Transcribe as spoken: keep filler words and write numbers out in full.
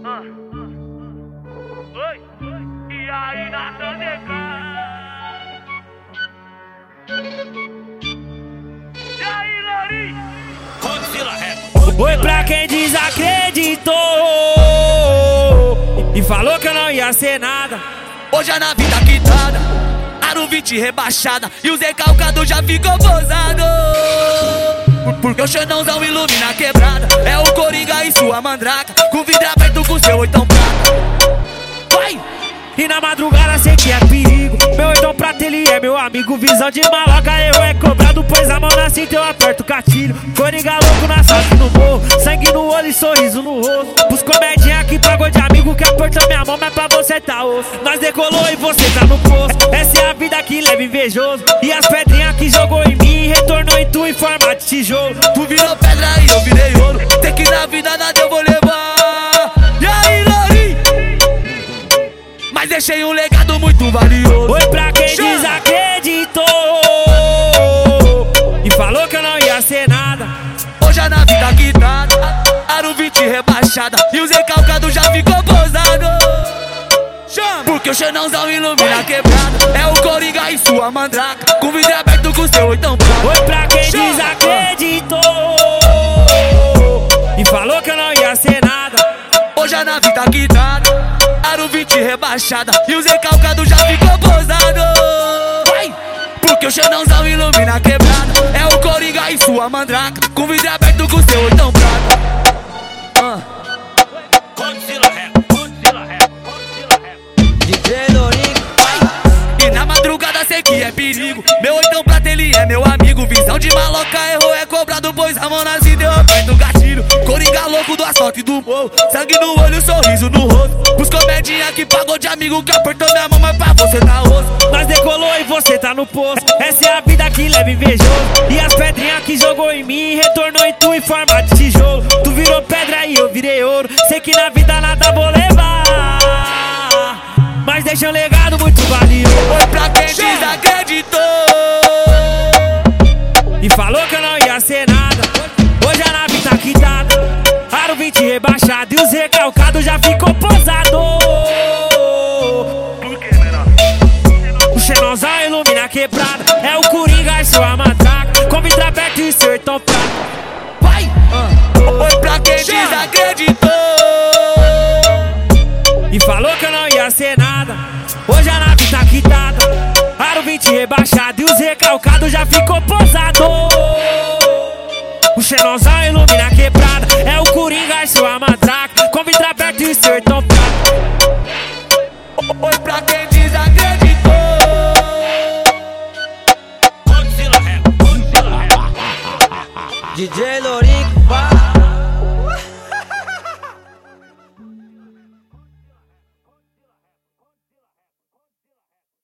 Ah. Oi, e aí, Nathan D K? E aí, Lori? Godzilla Rap. Oi pra quem desacreditou e falou que eu não ia ser nada. Hoje a nave tá quitada, aro vinte rebaixada e o Zé Calcado já ficou posado. Porque o Xanãozão ilumina a quebrada, é o Coringa e sua mandraca, com vidro aberto com seu oitão prata. Vai! E na madrugada sei que é perigo. Meu oitão prata, ele é meu amigo. Visão de maloca, eu é cobrado. Pois a mão na cinta eu aperto o gatilho. Coringa louco na sorte no morro, sangue no olho e sorriso no rosto. Os comedinha que pagou de amigo, que apertou minha mão, mas pra você tá osso. Nós decolou e você tá no poço. Essa é a vida que leva invejoso. E as pedrinhas que jogou em mim, retornou em tu em forma de tijolo. Tu virou pedra e eu virei ouro. Tem que na vida nada eu vou levar. E aí, Lori? Mas deixei um legado muito valioso. Oi pra quem desacreditou e falou que eu não ia ser nada. Hoje a nave tá quitada, aro vinte rebaixada e o Zé Calcado já ficou posado. Porque o Xanãozão ilumina a quebrada, é o Coringa e sua mandraca, com vidro aberto com seu oitão prata. Oi pra quem desacreditou e falou que eu não ia ser nada. Hoje a nave tá quitada, aro vinte rebaixada e o Zé Calcado já ficou posado. Vai! Porque o Xanãozão ilumina a quebrada, é o Coringa e sua mandraca, com vidro aberto com seu oitão prata. Ah. Godzilla Rap. Godzilla Rap. Godzilla Rap. D J Lorico, vai! E na madrugada sei que é perigo. Meu oitão prata, ele é meu amigo. Visão de maloca, errou é cobrado, pois a mão na cinta eu aperto o gatilho. Coringa louco do asfalto e do morro, sangue no olho, sorriso no rosto. Os comedinha que pagou de amigo, que apertou minha mão, mas pra você tá osso. Nós decolou e você tá no poço. Essa é a vida que leva invejoso. E as pedrinhas que jogou em mim, retornou em tu em forma de tijolo. Tu virou pedra e eu virei ouro. Sei que na vida nada vou levar, mas deixa um legado muito valioso. Oi pra quem desacreditou e falou que eu não ia ser nada. Hoje a nave tá quitada, aro vinte rebaixado e o Zé Calcado já ficou posado. Por que, menor? O Xanãozão ilumina a quebrada, é o Coringa e sua mandraca, com vidro aberto e seu oitão prata. Vai! Uh. Oi pra quem desacreditou e falou que eu não ia ser nada. Hoje a nave tá quitada, aro vinte rebaixado e o Zé Calcado já ficou posado. O Xanãozão ilumina a quebrada, é o Coringa e sua mandraca, com vidro aberto e seu oitão prata. Oi pra quem desacreditou. Godzilla Rap. Godzilla Rap. D J Lorico, vai!